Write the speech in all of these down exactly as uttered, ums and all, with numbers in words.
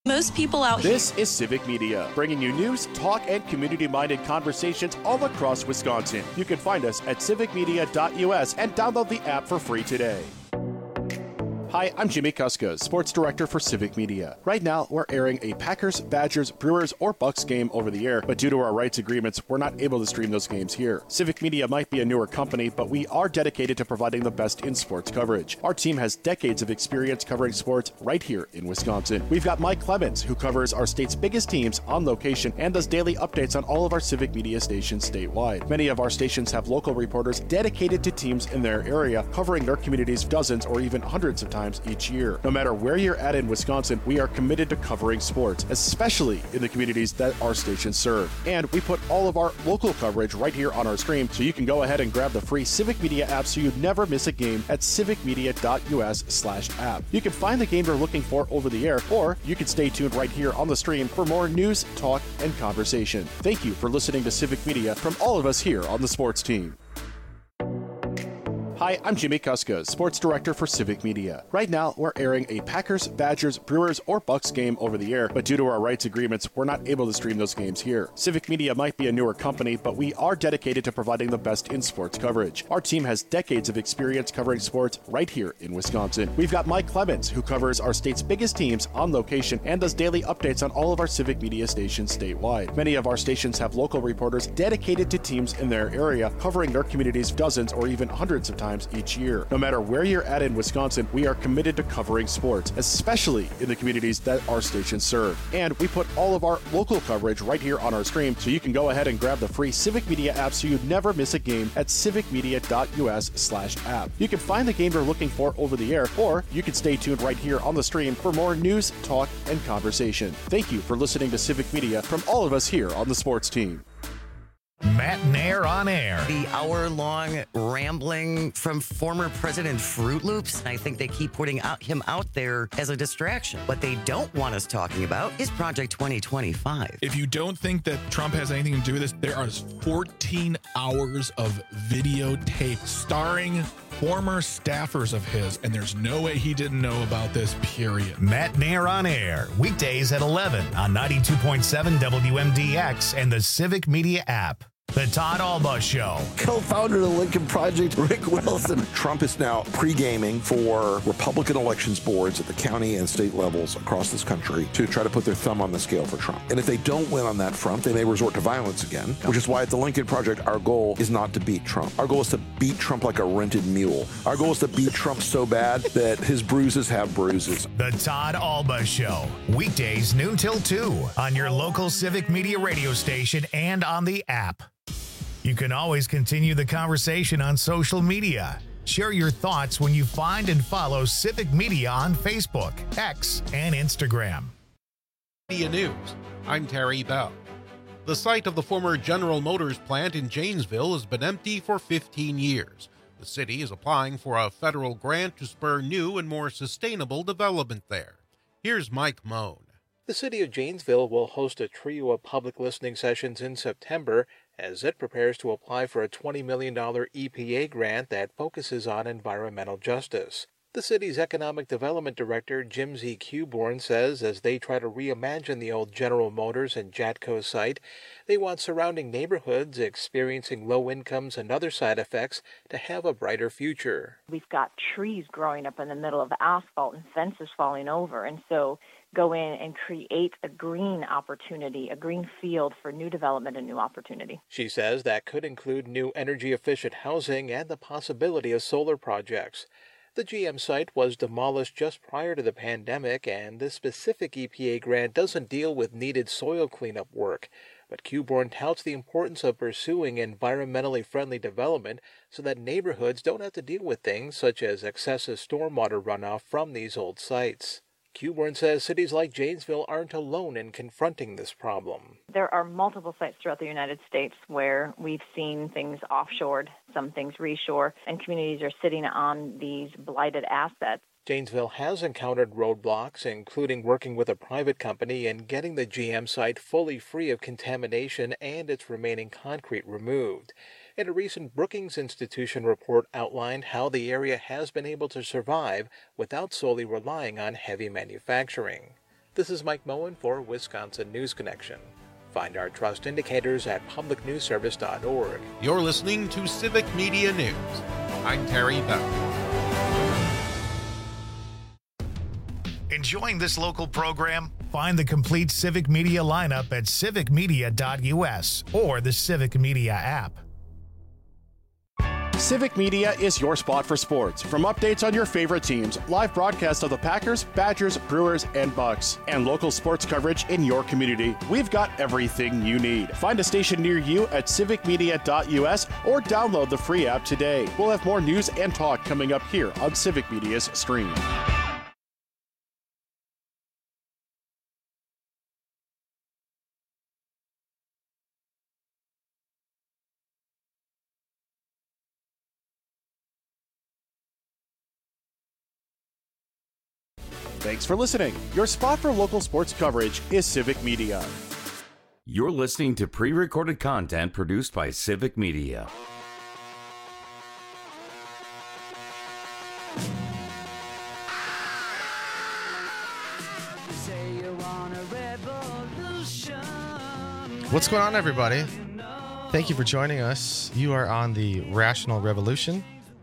Most people out here. This is Civic Media, bringing you news, talk, and community-minded conversations all across Wisconsin. You can find us at civic media dot U S and download the app for free today. Hi, I'm Jimmy Kuska, Sports Director for Civic Media. Right now, we're airing a Packers, Badgers, Brewers, or Bucks game over the air, but due to our rights agreements, we're not able to stream those games here. Civic Media might be a newer company, but we are dedicated to providing the best in sports coverage. Our team has decades of experience covering sports right here in Wisconsin. We've got Mike Clemens, who covers our state's biggest teams on location and does daily updates on all of our Civic Media stations statewide. Many of our stations have local reporters dedicated to teams in their area, covering their communities dozens or even hundreds of times each year. No matter where you're at in Wisconsin, we are committed to covering sports, especially in the communities that our stations serve. And we put all of our local coverage right here on our stream, so you can go ahead and grab the free Civic Media app so you never miss a game at civic media dot U S slash app. You can find the game you're looking for over the air, or you can stay tuned right here on the stream for more news, talk, and conversation. Thank you for listening to Civic Media from all of us here on the sports team. Hi, I'm Jimmy Kuska, Sports Director for Civic Media. Right now, we're airing a Packers, Badgers, Brewers, or Bucks game over the air, but due to our rights agreements, we're not able to stream those games here. Civic Media might be a newer company, but we are dedicated to providing the best in sports coverage. Our team has decades of experience covering sports right here in Wisconsin. We've got Mike Clemens, who covers our state's biggest teams on location and does daily updates on all of our Civic Media stations statewide. Many of our stations have local reporters dedicated to teams in their area, covering their communities dozens or even hundreds of times each year. No matter where you're at in Wisconsin, we are committed to covering sports, especially in the communities that our stations serve. And we put all of our local coverage right here on our stream, so you can go ahead and grab the free Civic Media app so you never miss a game at civic media dot U S slash app. You can find the game you're looking for over the air, or you can stay tuned right here on the stream for more news, talk, and conversation. Thank you for listening to Civic Media from all of us here on the sports team. Matt Nair on air. The hour-long rambling from former President Fruit Loops. I think they keep putting out, him out there as a distraction. What they don't want us talking about is Project twenty twenty-five. If you don't think that Trump has anything to do with this, there are fourteen hours of videotape starring former staffers of his, and there's no way he didn't know about this, period. Matt Nair on air, weekdays at eleven on ninety-two point seven W M D X and the Civic Media app. The Todd Alba Show. Co-founder of the Lincoln Project, Rick Wilson. Trump is now pre-gaming for Republican elections boards at the county and state levels across this country to try to put their thumb on the scale for Trump. And if they don't win on that front, they may resort to violence again, which is why at the Lincoln Project, our goal is not to beat Trump. Our goal is to beat Trump like a rented mule. Our goal is to beat Trump so bad that his bruises have bruises. The Todd Alba Show. Weekdays noon till two on your local Civic Media radio station and on the app. You can always continue the conversation on social media. Share your thoughts when you find and follow Civic Media on Facebook, X, and Instagram. Media News. I'm Terry Bell. The site of the former General Motors plant in Janesville has been empty for fifteen years. The city is applying for a federal grant to spur new and more sustainable development there. Here's Mike Moan. The city of Janesville will host a trio of public listening sessions in September as it prepares to apply for a twenty million dollars E P A grant that focuses on environmental justice. The city's economic development director, Jim Z. Cuborn, says as they try to reimagine the old General Motors and Jatco site, they want surrounding neighborhoods experiencing low incomes and other side effects to have a brighter future. We've got trees growing up in the middle of the asphalt and fences falling over, and so go in and create a green opportunity, a green field for new development and new opportunity. She says that could include new energy-efficient housing and the possibility of solar projects. The G M site was demolished just prior to the pandemic, and this specific E P A grant doesn't deal with needed soil cleanup work. But Cuborn touts the importance of pursuing environmentally friendly development so that neighborhoods don't have to deal with things such as excessive stormwater runoff from these old sites. Cuborn says cities like Janesville aren't alone in confronting this problem. There are multiple sites throughout the United States where we've seen things offshored, some things reshore, and communities are sitting on these blighted assets. Janesville has encountered roadblocks, including working with a private company and getting the G M site fully free of contamination and its remaining concrete removed. And a recent Brookings Institution report outlined how the area has been able to survive without solely relying on heavy manufacturing. This is Mike Moen for Wisconsin News Connection. Find our trust indicators at public news service dot org. You're listening to Civic Media News. I'm Terry Bell. Enjoying this local program? Find the complete Civic Media lineup at civic media dot u s or the Civic Media app. Civic Media is your spot for sports. From updates on your favorite teams, live broadcasts of the Packers, Badgers, Brewers, and Bucks, and local sports coverage in your community, we've got everything you need. Find a station near you at civic media dot u s or download the free app today. We'll have more news and talk coming up here on Civic Media's stream. Thanks for listening. Your spot for local sports coverage is Civic Media. You're listening to pre-recorded content produced by Civic Media. What's going on, everybody? Thank you for joining us. You are on the Rational Revolution.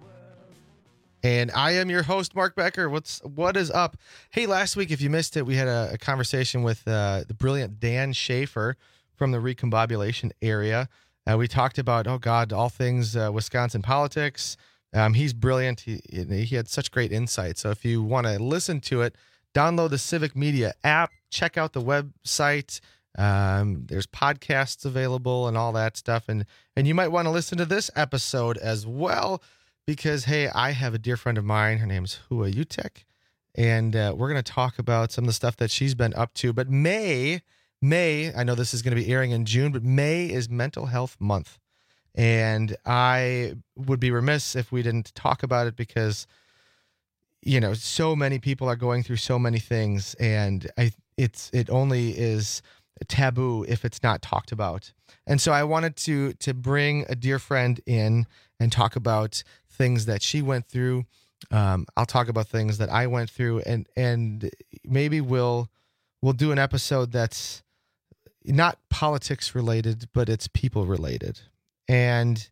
And I am your host, Mark Becker. What's what is up? Hey, last week, if you missed it, we had a, a conversation with uh, the brilliant Dan Schaefer from the recombobulation area. Uh, we talked about, oh God, all things uh, Wisconsin politics. Um, he's brilliant. He he had such great insight. So if you want to listen to it, download the Civic Media app. Check out the website. Um, there's podcasts available and all that stuff. And and you might want to listen to this episode as well. Because, hey, I have a dear friend of mine. Her name's Hua Utek, and uh, we're going to talk about some of the stuff that she's been up to. But May, May, I know this is going to be airing in June, but May is Mental Health Month. And I would be remiss if we didn't talk about it because, you know, so many people are going through so many things, and I it's it only is taboo if it's not talked about. And so I wanted to to bring a dear friend in and talk about things that she went through. Um, I'll talk about things that I went through, and and maybe we'll we'll do an episode that's not politics related, but it's people related. And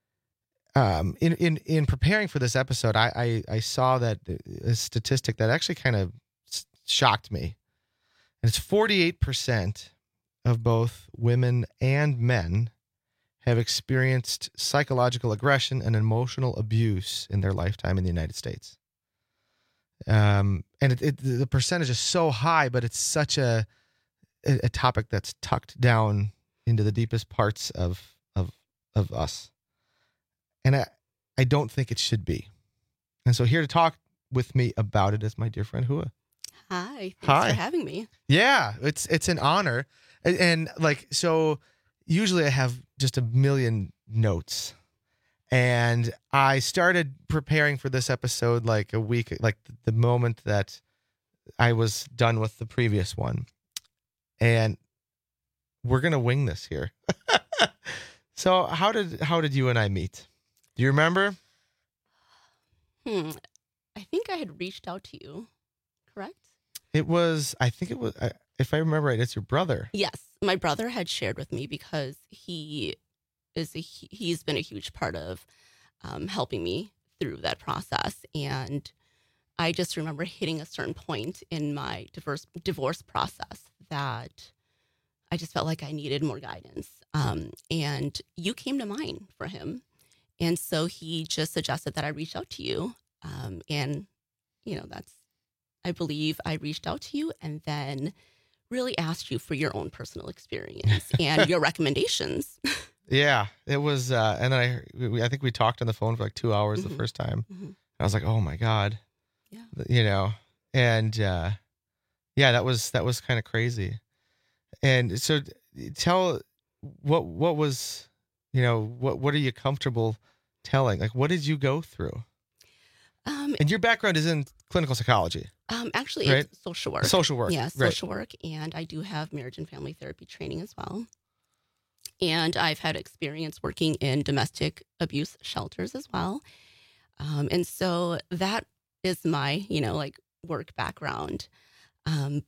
um, in in in preparing for this episode, I I, I saw that a statistic that actually kind of shocked me, and it's forty-eight percent of both women and men have experienced psychological aggression and emotional abuse in their lifetime in the United States. Um, and it, it, the percentage is so high, but it's such a, a a topic that's tucked down into the deepest parts of of of us. And I, I don't think it should be. And so here to talk with me about it is my dear friend Hua. Hi, thanks Hi. for having me. Yeah, it's it's an honor. And, and like, so usually I have just a million notes. And I started preparing for this episode like a week, like the moment that I was done with the previous one. And we're going to wing this here. So how did how did you and I meet? Do you remember? Hmm. I think I had reached out to you, correct? It was, I think it was, if I remember right, it's your brother. Yes. My brother had shared with me because he is a, he's been a huge part of um, helping me through that process. And I just remember hitting a certain point in my divorce divorce process that I just felt like I needed more guidance. Um, and you came to mind for him. And so he just suggested that I reach out to you. Um, and, you know, that's, I believe I reached out to you and then really asked you for your own personal experience and your recommendations. Yeah, it was. Uh, and then I, we, I think we talked on the phone for like two hours mm-hmm. the first time. Mm-hmm. I was like, oh my God. Yeah. You know, and uh, yeah, that was, that was kind of crazy. And so tell what, what was, you know, what, what are you comfortable telling? Like, what did you go through? Um, and your background is in clinical psychology. Um, actually, right? It's social work. Social work. Yeah, social right. work. And I do have marriage and family therapy training as well. And I've had experience working in domestic abuse shelters as well. Um, and so that is my, you know, like work background. Um, but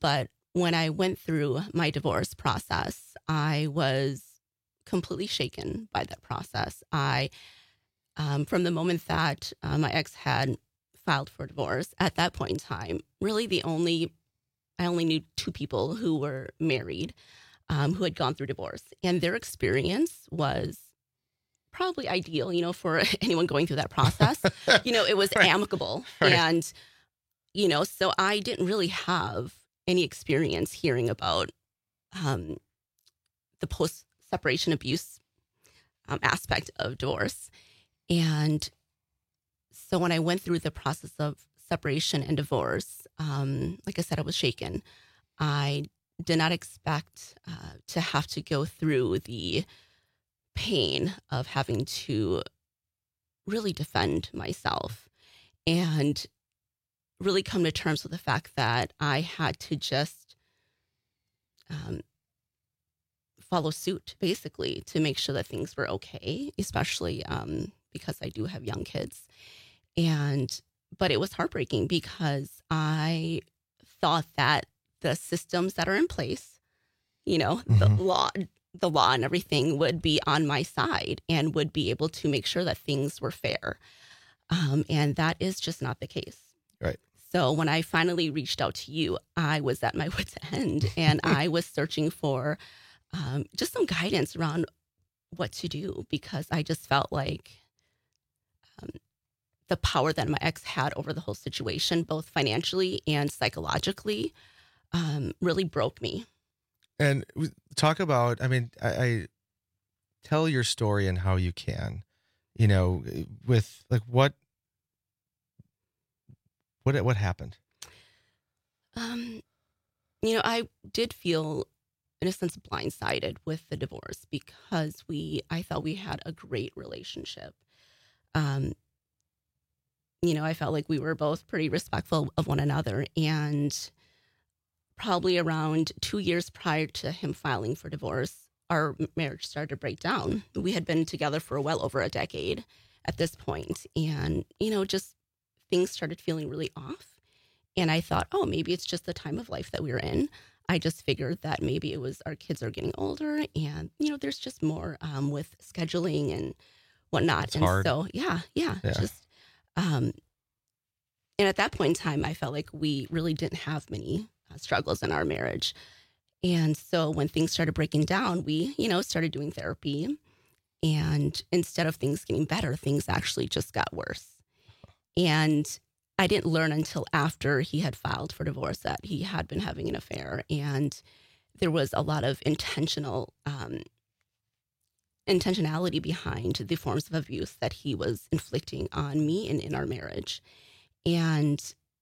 when I went through my divorce process, I was completely shaken by that process. I, um, from the moment that uh, my ex had filed for divorce, at that point in time, really the only, I only knew two people who were married, um, who had gone through divorce. And their experience was probably ideal, you know, for anyone going through that process. You know, it was right. amicable. Right. And, you know, so I didn't really have any experience hearing about um, the post-separation abuse um, aspect of divorce. And so when I went through the process of separation and divorce, um, like I said, I was shaken. I did not expect uh, to have to go through the pain of having to really defend myself and really come to terms with the fact that I had to just um, follow suit, basically, to make sure that things were okay, especially um, because I do have young kids. And, but it was heartbreaking because I thought that the systems that are in place, you know, mm-hmm. the law, the law and everything would be on my side and would be able to make sure that things were fair. Um, and that is just not the case. Right. So when I finally reached out to you, I was at my wit's end and I was searching for um, just some guidance around what to do, because I just felt like um, the power that my ex had over the whole situation, both financially and psychologically, um, really broke me. And talk about, I mean, I, I tell your story and how you can, you know, with like what, what, what happened? Um, you know, I did feel in a sense blindsided with the divorce because we, I thought we had a great relationship. Um, you know, I felt like we were both pretty respectful of one another, and probably around two years prior to him filing for divorce, our marriage started to break down. We had been together for well over a decade at this point, and, you know, just things started feeling really off. And I thought, oh, maybe it's just the time of life that we were in. I just figured that maybe it was our kids are getting older, and, you know, there's just more um, with scheduling and whatnot. It's and hard. so, yeah, yeah, Yeah. just, um, and at that point in time, I felt like we really didn't have many uh, struggles in our marriage. And so when things started breaking down, we, you know, started doing therapy, and instead of things getting better, things actually just got worse. And I didn't learn until after he had filed for divorce that he had been having an affair, and there was a lot of intentional um, intentionality behind the forms of abuse that he was inflicting on me and in our marriage. And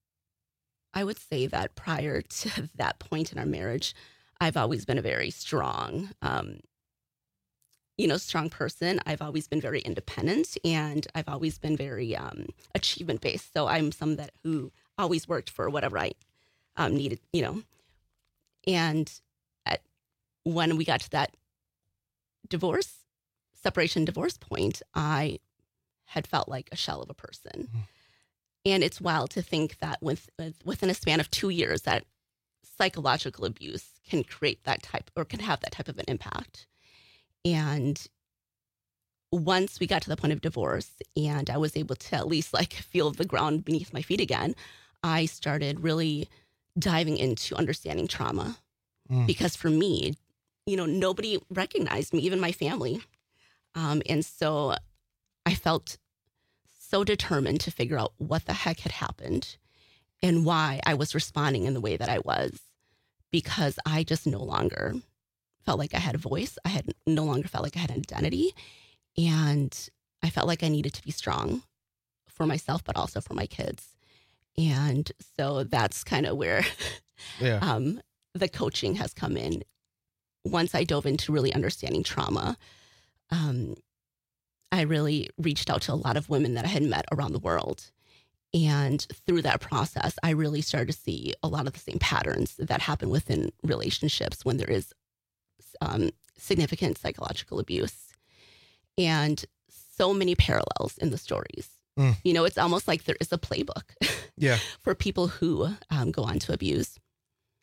I would say that prior to that point in our marriage, I've always been a very strong, um, you know, strong person. I've always been very independent, and I've always been very um, achievement based. So I'm someone that who always worked for whatever I um, needed, you know. And at, when we got to that divorce, separation divorce point, I had felt like a shell of a person. Mm. And it's wild to think that with, with within a span of two years, that psychological abuse can create that type or can have that type of an impact. And once we got to the point of divorce and I was able to at least like feel the ground beneath my feet again, I started really diving into understanding trauma. Mm. Because for me, you know, nobody recognized me, even my family. Um, and so I felt so determined to figure out what the heck had happened and why I was responding in the way that I was, because I just no longer felt like I had a voice. I had no longer felt like I had an identity. And I felt like I needed to be strong for myself, but also for my kids. And so that's kind of where yeah. um, the coaching has come in. Once I dove into really understanding trauma, um, I really reached out to a lot of women that I had met around the world. And through that process, I really started to see a lot of the same patterns that happen within relationships when there is um, significant psychological abuse. And so many parallels in the stories. Mm. You know, it's almost like there is a playbook yeah. for people who um, go on to abuse.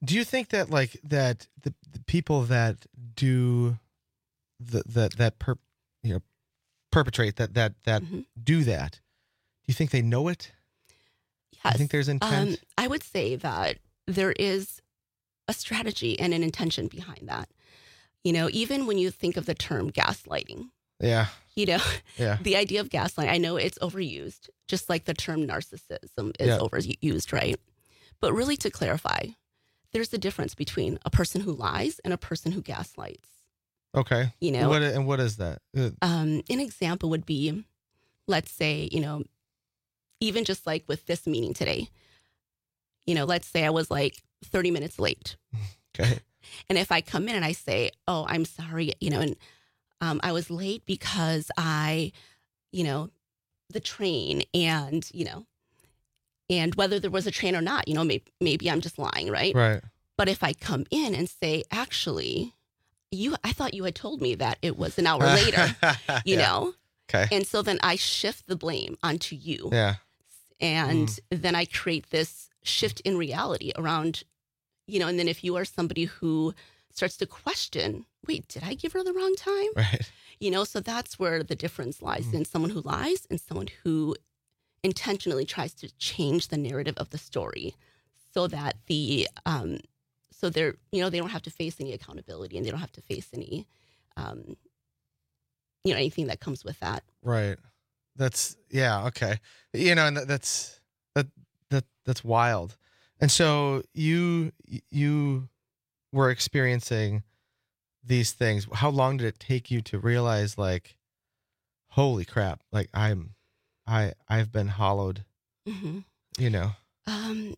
Do you think that like that the, the people that do the that that per, you know perpetrate that that that Mm-hmm. do that, do you think they know it? Yes. Do you think there's intent? Um, I would say that there is a strategy and an intention behind that. You know, even when you think of the term gaslighting, Yeah. you know, Yeah. the idea of gaslighting, I know it's overused, just like the term narcissism is Yeah. overused, right? But really to clarify, there's a difference between a person who lies and a person who gaslights. Okay. You know, What and what is that? Uh, um, an example would be, let's say, you know, even just like with this meeting today, you know, let's say I was like thirty minutes late. Okay. And if I come in and I say, oh, I'm sorry, you know, and um, I was late because I, you know, the train and, you know, and whether there was a train or not, you know, maybe, maybe I'm just lying, right? Right. But if I come in and say, actually, you, I thought you had told me that it was an hour later, you Yeah. know? Okay. And so then I shift the blame onto you. Yeah. And Mm. then I create this shift in reality around, you know, and then if you are somebody who starts to question, wait, did I give her the wrong time? Right. You know, so that's where the difference lies Mm. in someone who lies and someone who intentionally tries to change the narrative of the story so that the, um, so they're, you know, they don't have to face any accountability and they don't have to face any, um, you know, anything that comes with that. Right. That's yeah, okay. You know, and that, that's that that that's wild. And so you you were experiencing these things. How long did it take you to realize like holy crap, like I'm I I've been hollowed, Mm-hmm. you know. Um,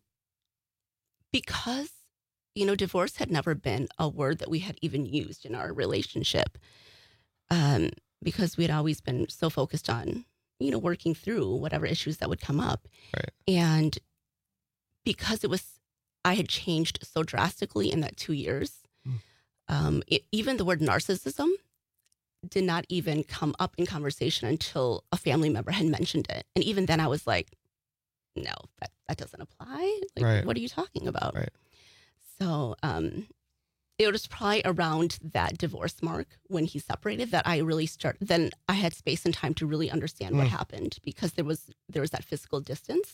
because, you know, divorce had never been a word that we had even used in our relationship. Um, because we had always been so focused on, you know, working through whatever issues that would come up. Right. And because it was, I had changed so drastically in that two years, Mm. um, it, even the word narcissism did not even come up in conversation until a family member had mentioned it. And even then I was like, no, that, that doesn't apply. Like, Right. what are you talking about? Right. So um, it was probably around that divorce mark when he separated that I really started. Then I had space and time to really understand what Mm. happened because there was there was that physical distance.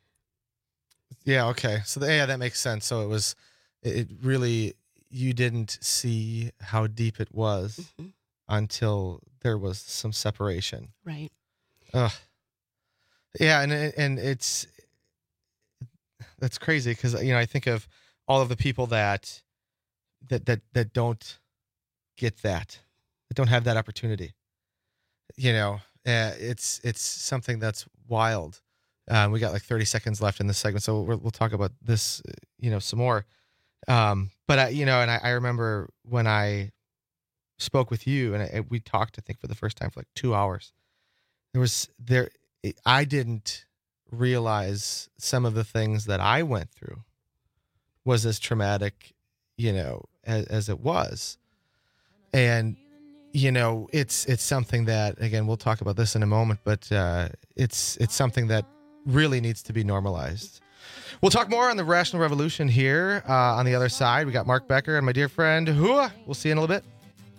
Yeah, okay. So the, yeah, that makes sense. So it was it it really you didn't see how deep it was Mhm. until there was some separation. Right. Ugh. Yeah, and it- and it's that's crazy because you know I think of all of the people that that that that don't get that, that don't have that opportunity. You know, uh, it's it's something that's wild. Um, we got like thirty seconds left in this segment, so we'll, we'll talk about this, uh, you know, some more. Um, but I, you know, and I, I remember when I spoke with you, and I, we talked, I think, for the first time for like two hours. There was there, I didn't realize some of the things that I went through was as traumatic, you know, as, as it was, and you know, it's it's something that again we'll talk about this in a moment, but uh, it's it's something that really needs to be normalized. We'll talk more on the Rational Revolution here uh, on the other side. We got Mark Becker and my dear friend Hua. We'll see you in a little bit.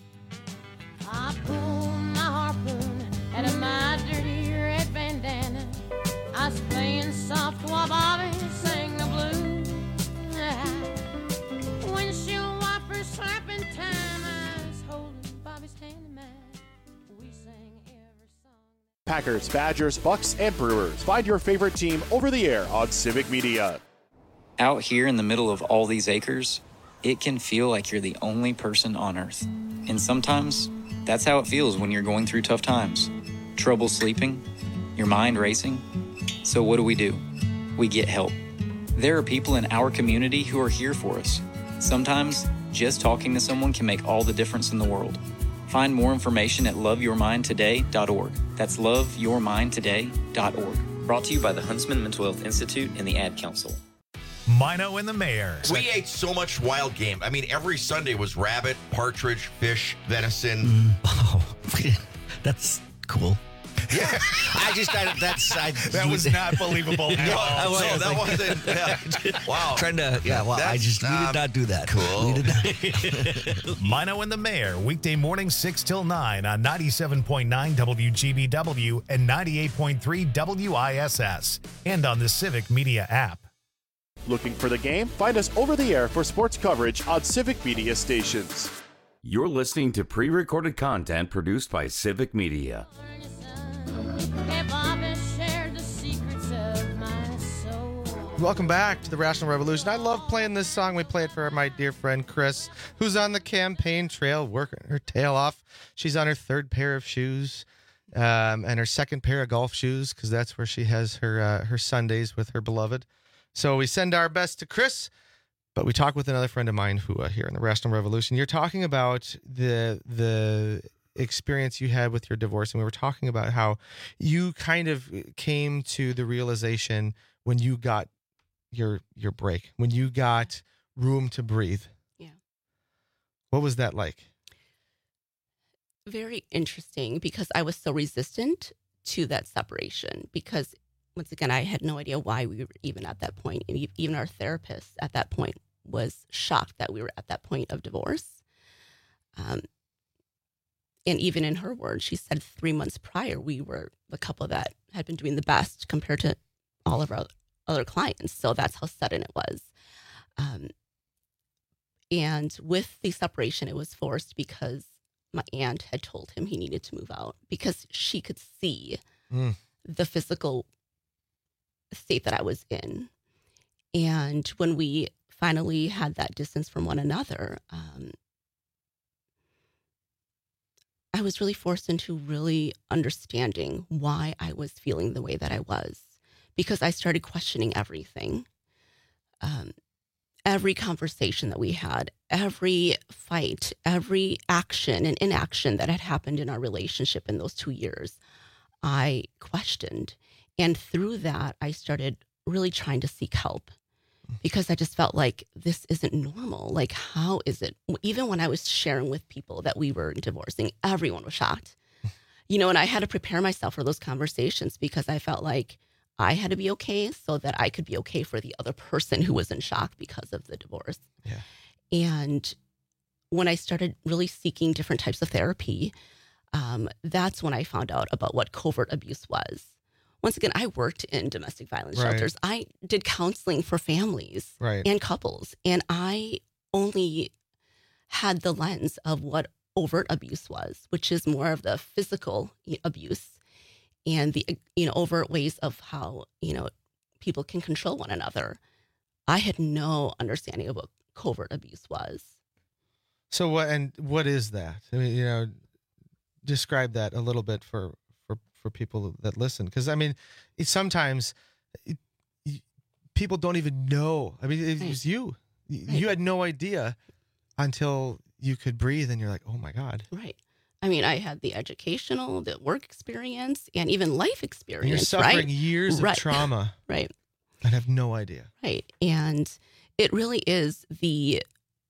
I pull my harpoon out of my dirty red bandana. I was playing soft while Bobby sang the blues. Windshield wipers slapping time. I was holding Bobby's hand in mine. We sang every song. Packers, Badgers, Bucks, and Brewers. Find your favorite team over the air on Civic Media. Out here in the middle of all these acres, it can feel like you're the only person on Earth. And sometimes, that's how it feels when you're going through tough times. Trouble sleeping, your mind racing. So what do we do? We get help. There are people in our community who are here for us. Sometimes, just talking to someone can make all the difference in the world. Find more information at love your mind today dot org. That's love your mind today dot org. Brought to you by the Huntsman Mental Health Institute and the Ad Council. Mino and the Mayor. We ate so much wild game. I mean, every Sunday was rabbit, partridge, fish, venison. Oh, that's cool. Yeah, I just I, that's I, That was not believable at No, all. I was- So that like- wasn't. Yeah. Wow. trying to yeah. Well, I That's just we not did not do that. cool. We did not. Mino and the Mayor, weekday morning six till nine on ninety-seven point nine W G B W and ninety-eight point three W I S S, and on the Civic Media app. Looking for the game? Find us over the air for sports coverage on Civic Media stations. You're listening to pre-recorded content produced by Civic Media. Have I shared the secrets of my soul? Welcome back to the Rational Revolution. I love playing this song. We play it for my dear friend Chris, who's on the campaign trail working her tail off. She's on her third pair of shoes um, and her second pair of golf shoes because that's where she has her uh, her Sundays with her beloved. So we send our best to Chris, but we talk with another friend of mine who uh, here in the Rational Revolution. You're talking about the the experience you had with your divorce, and we were talking about how you kind of came to the realization when you got your your break, when you got room to breathe. Yeah. What was that like? Very interesting because I was so resistant to that separation because once again, I had no idea why we were even at that point. And even our therapist at that point was shocked that we were at that point of divorce. Um, and even in her words, she said three months prior, we were the couple that had been doing the best compared to all of our other clients. So that's how sudden it was. Um, and with the separation, it was forced because my aunt had told him he needed to move out because she could see Mm. the physical state that I was in. And when we finally had that distance from one another, um, I was really forced into really understanding why I was feeling the way that I was, because I started questioning everything. Um, every conversation that we had, every fight, every action and inaction that had happened in our relationship in those two years, I questioned. And through that, I started really trying to seek help because I just felt like this isn't normal. Like, how is it? Even when I was sharing with people that we were divorcing, everyone was shocked. You know, and I had to prepare myself for those conversations because I felt like I had to be okay so that I could be okay for the other person who was in shock because of the divorce. Yeah. And when I started really seeking different types of therapy, um, that's when I found out about what covert abuse was. Once again, I worked in domestic violence Right. shelters. I did counseling for families Right. and couples, and I only had the lens of what overt abuse was, which is more of the physical abuse and the, you know, overt ways of how, you know, people can control one another. I had no understanding of what covert abuse was. So what and what is that? I mean, you know, describe that a little bit for for for people that listen, because I mean, it, sometimes it, you, people don't even know. I mean, it Right. was you. You Right. you had no idea until you could breathe, and you're like, oh my God. Right. I mean, I had the educational, the work experience, and even life experience. And you're suffering right? years of Right. trauma. Right. And have no idea. Right. And it really is the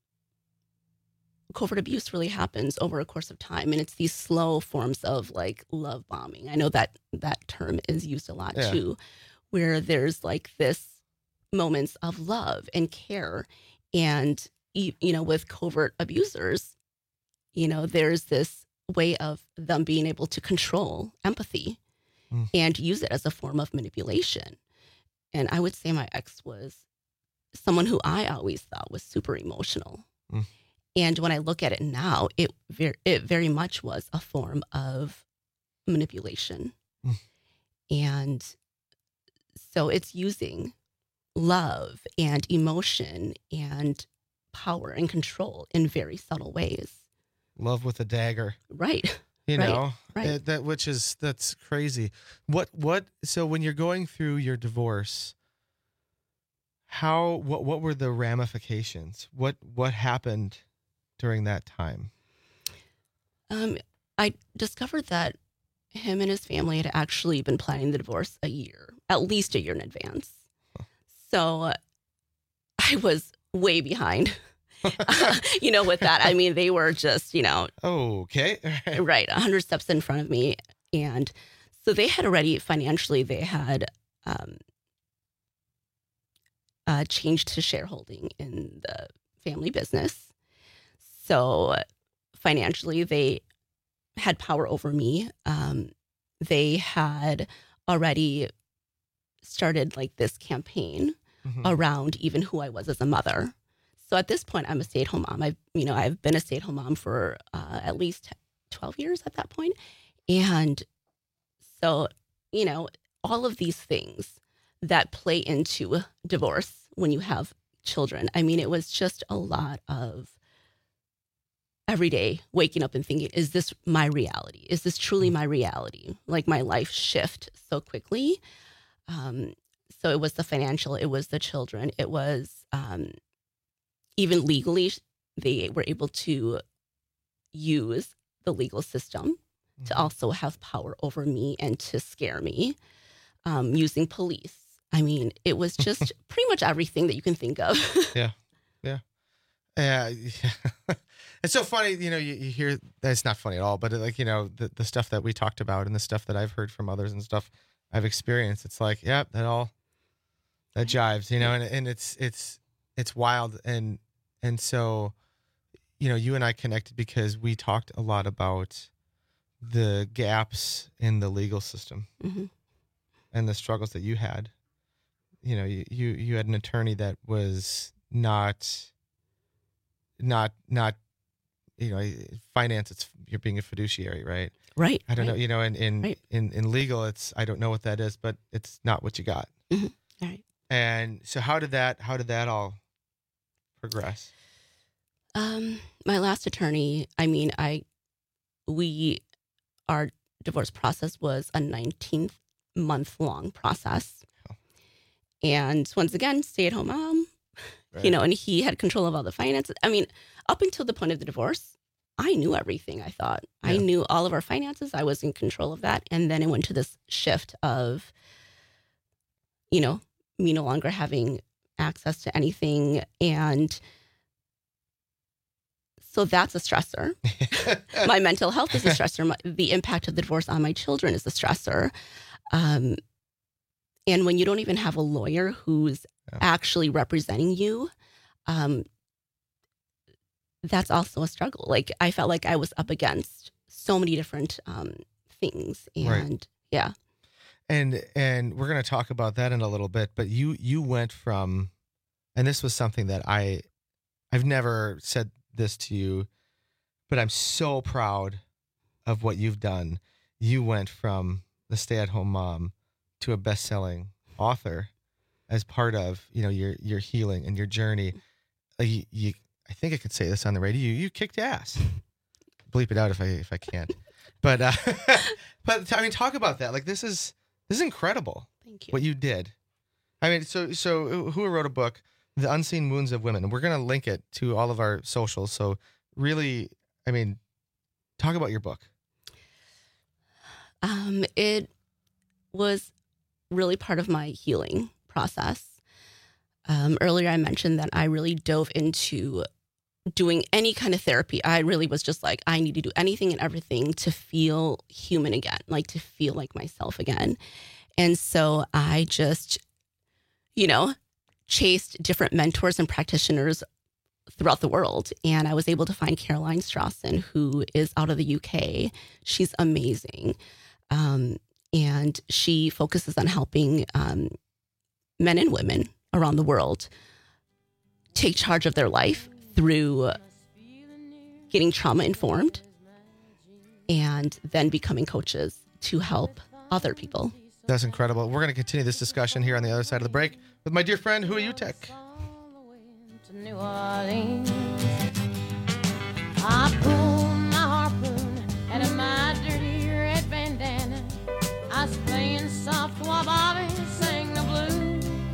covert abuse really happens over a course of time. And it's these slow forms of like love bombing. I know that that term is used a lot Yeah. too, where there's like this moments of love and care. And, you you know, with covert abusers, you know, there's this way of them being able to control empathy Mm. and use it as a form of manipulation. And I would say my ex was someone who I always thought was super emotional. Mm. And when I look at it now, it very, it very much was a form of manipulation. Mm. And so it's using love and emotion and power and control in very subtle ways. Love with a dagger. Right. You Right, know, right. Uh, that which is that's crazy. What what? So when you're going through your divorce, how what what were the ramifications? What what happened during that time? Um, I discovered that him and his family had actually been planning the divorce a year, at least a year in advance. So uh, I was way behind, you know, with that. I mean, they were just, you know, Oh, okay. right, a hundred steps in front of me. And So they had already financially, they had um, uh, changed to shareholding in the family business. So financially, they had power over me. Um, they had already started like this campaign mm-hmm. around even who I was as a mother. So at this point, I'm a stay-at-home mom. I've, you know, I've been a stay-at-home mom for uh, at least twelve years at that point. And so, you know, all of these things that play into divorce when you have children. I mean, it was just a lot of every day waking up and thinking, is this my reality? Is this truly my reality? Like my life shift so quickly. Um, so it was the financial, it was the children, it was um, even legally, they were able to use the legal system mm-hmm. to also have power over me and to scare me um, using police. I mean, it was just pretty much everything that you can think of. yeah. Yeah. Yeah. yeah. It's so funny, you know, you, you hear that's not funny at all, but like, you know, the, the stuff that we talked about and the stuff that I've heard from others and stuff I've experienced, it's like, yeah, that all, that jives, you know, and, and it's, it's, it's wild. And, and so, you know, you and I connected because we talked a lot about the gaps in the legal system mm-hmm. and the struggles that you had. You know, you, you, you had an attorney that was not, not, not, you know, finance, it's, you're being a fiduciary, right? Right. I don't right. know, you know, in, in, right. in, in legal, it's, I don't know what that is, but it's not what you got. Mm-hmm. Right. And so how did that, how did that all progress? Um, my last attorney, I mean, I, we, our divorce process was a nineteen month long process. Oh. And once again, stay at home mom, right. you know, and he had control of all the finances. I mean, up until the point of the divorce, I knew everything. I thought yeah. I knew all of our finances. I was in control of that. And then it went to this shift of, you know, me no longer having access to anything. And so that's a stressor. My mental health is a stressor. My, the impact of the divorce on my children is a stressor. Um, and when you don't even have a lawyer who's yeah. actually representing you, um, that's also a struggle. Like I felt like I was up against so many different um, things, and right. yeah. And and we're going to talk about that in a little bit. But you you went from, and this was something that I, I've never said this to you, but I'm so proud of what you've done. You went from the stay-at-home mom to a best-selling author as part of, you know, your your healing and your journey. Like you, you I think I could say this on the radio. You, you kicked ass. Bleep it out if I if I can't. But uh, but I mean, talk about that. Like this is this is incredible. Thank you. What you did. I mean, so so who wrote a book, The Unseen Wounds of Women, and we're gonna link it to all of our socials. So really, I mean, talk about your book. Um, it was really part of my healing process. Um, earlier, I mentioned that I really dove into doing any kind of therapy. I really was just like, I need to do anything and everything to feel human again, like to feel like myself again. And so I just, you know, chased different mentors and practitioners throughout the world. And I was able to find Caroline Strawson, who is out of the U K. She's amazing. Um, and she focuses on helping um, men and women around the world take charge of their life through getting trauma informed and then becoming coaches to help other people. That's incredible. We're going to continue this discussion here on the other side of the break with my dear friend, Hui Utek. New Orleans. I pull my harpoon out of my dirty red bandana. I was playing soft while Bobby sang the blues.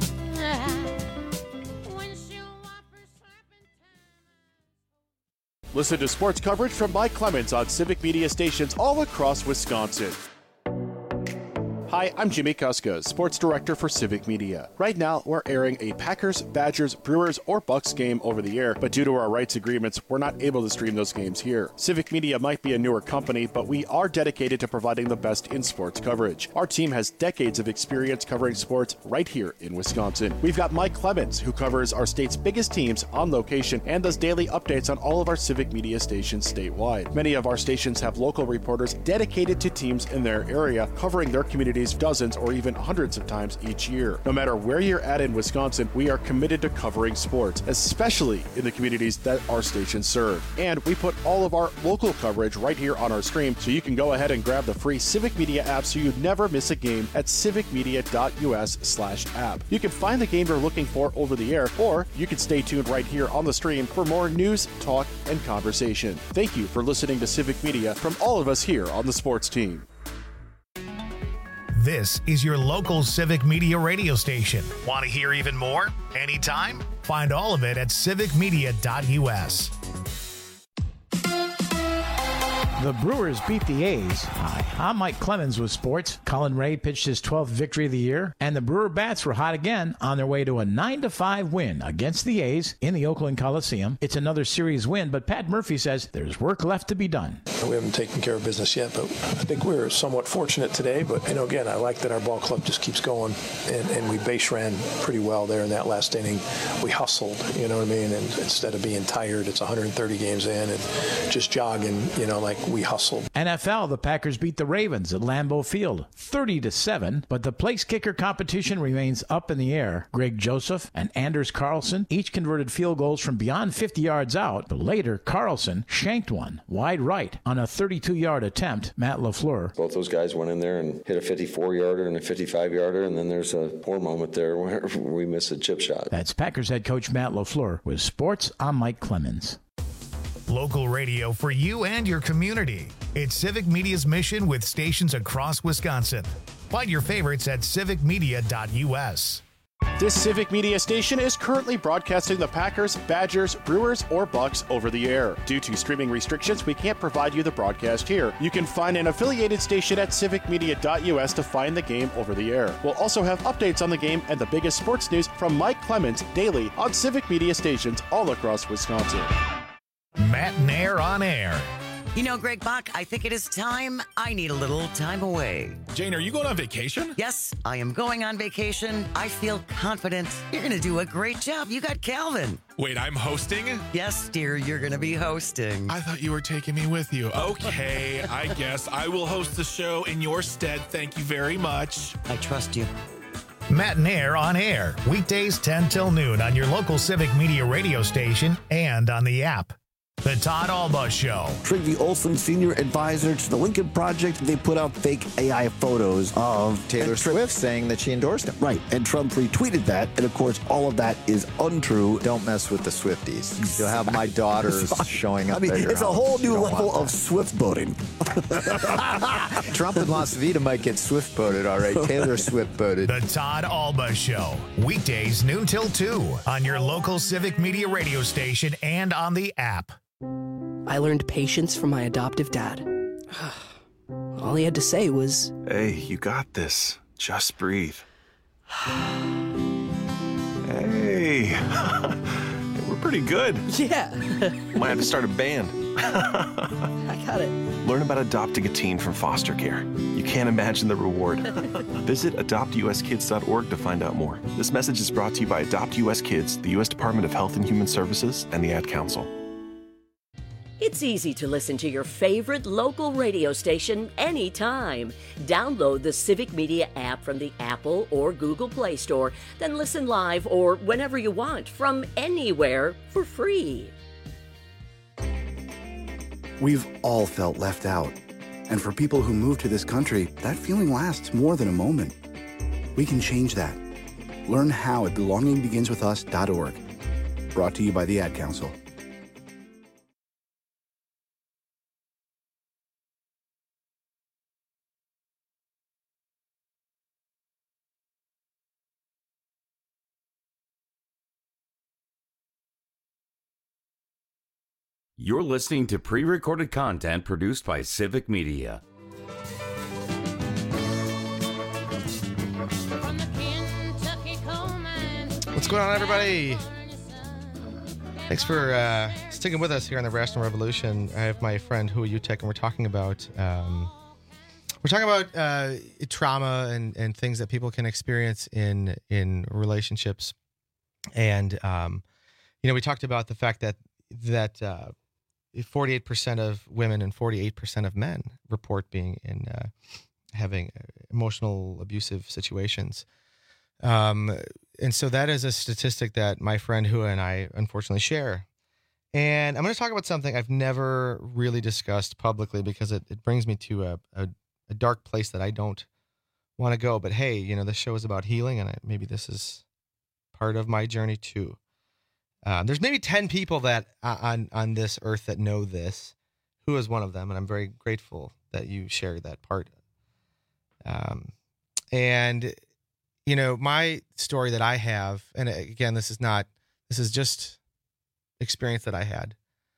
Listen to sports coverage from Mike Clemens on Civic Media stations all across Wisconsin. Hi, I'm Jimmy Kuska, Sports Director for Civic Media. Right now, we're airing a Packers, Badgers, Brewers, or Bucks game over the air, but due to our rights agreements, we're not able to stream those games here. Civic Media might be a newer company, but we are dedicated to providing the best in sports coverage. Our team has decades of experience covering sports right here in Wisconsin. We've got Mike Clemens, who covers our state's biggest teams on location and does daily updates on all of our Civic Media stations statewide. Many of our stations have local reporters dedicated to teams in their area, covering their communities dozens or even hundreds of times each year. No matter where you're at in Wisconsin, we are committed to covering sports, especially in the communities that our stations serve. And we put all of our local coverage right here on our stream, so you can go ahead and grab the free Civic Media app so you never miss a game at civicmedia.us slash app. You can find the game you're looking for over the air, or you can stay tuned right here on the stream for more news, talk, and conversation. Thank you for listening to Civic Media from all of us here on the sports team. This is your local Civic Media radio station. Want to hear even more? Anytime? Find all of it at civic media dot u s. The Brewers beat the A's. Hi, I'm Mike Clemens with sports. Colin Ray pitched his twelfth victory of the year, and the Brewer bats were hot again on their way to a nine to five win against the A's in the Oakland Coliseum. It's another series win, but Pat Murphy says there's work left to be done. We haven't taken care of business yet, but I think we were somewhat fortunate today. But, you know, again, I like that our ball club just keeps going, and, and we base ran pretty well there in that last inning. We hustled, you know what I mean? And instead of being tired, it's one hundred thirty games in, and just jogging, you know, like we hustled. N F L, the Packers beat the Ravens at Lambeau Field thirty to seven, but the place kicker competition remains up in the air. Greg Joseph and Anders Carlson each converted field goals from beyond fifty yards out, but later Carlson shanked one wide right on a thirty-two-yard attempt. Matt LaFleur. Both those guys went in there and hit a fifty-four-yarder and a fifty-five-yarder, and then there's a poor moment there where we miss a chip shot. That's Packers head coach Matt LaFleur. With sports, I'm Mike Clemens. Local radio for you and your community. It's Civic Media's mission with stations across Wisconsin. Find your favorites at civic media dot u s. This Civic Media station is currently broadcasting the Packers, Badgers, Brewers, or Bucks over the air. Due to streaming restrictions, we can't provide you the broadcast here. You can find an affiliated station at civic media dot u s to find the game over the air. We'll also have updates on the game and the biggest sports news from Mike Clemens daily on Civic Media stations all across Wisconsin. Matt Nair on air. You know, Greg Bach, I think it is time I need a little time away. Jane, are you going on vacation? Yes, I am going on vacation. I feel confident. You're going to do a great job. You got Calvin. Wait, I'm hosting? Yes, dear, you're going to be hosting. I thought you were taking me with you. Okay, I guess I will host the show in your stead. Thank you very much. I trust you. Matt Nair on air, weekdays ten till noon on your local Civic Media radio station and on the app. The Todd Alba Show. Trygve Olsen, senior advisor to the Lincoln Project, they put out fake A I photos of Taylor Swift saying that she endorsed him. Right, and Trump retweeted that, and of course, all of that is untrue. Don't mess with the Swifties. You'll have my daughters showing up. I mean, at your it's a house. whole new You don't level want of Swift boating. Trump and Las Vegas might get Swift boated, all right. Taylor Swift boated. The Todd Alba Show, weekdays noon till two on your local Civic Media radio station and on the app. I learned patience from my adoptive dad. All he had to say was, "Hey, you got this. Just breathe." Hey, we're pretty good. Yeah. Might have to start a band. I got it. Learn about adopting a teen from foster care. You can't imagine the reward. Visit adopt u s kids dot org to find out more. This message is brought to you by Adopt U S Kids, the U S Department of Health and Human Services, and the Ad Council. It's easy to listen to your favorite local radio station anytime. Download the Civic Media app from the Apple or Google Play Store, then listen live or whenever you want from anywhere for free. We've all felt left out. And for people who move to this country, that feeling lasts more than a moment. We can change that. Learn how at belonging begins with us dot org. Brought to you by the Ad Council. You're listening to pre-recorded content produced by Civic Media. What's going on, everybody? Thanks for uh, sticking with us here on the Rational Revolution. I have my friend Hui Utek, and we're talking about um, we're talking about uh, trauma and, and things that people can experience in in relationships. And um, you know, we talked about the fact that that uh, forty-eight percent of women and forty-eight percent of men report being in uh, having emotional abusive situations. Um, and so that is a statistic that my friend Hua and I unfortunately share. And I'm going to talk about something I've never really discussed publicly because it, it brings me to a, a, a dark place that I don't want to go. But hey, you know, this show is about healing, and I, maybe this is part of my journey too. Uh, there's maybe ten people that uh, on, on this earth that know this. Hua is one of them, and I'm very grateful that you share that part. Um, and you know, my story that I have, and again, this is not, this is just experience that I had.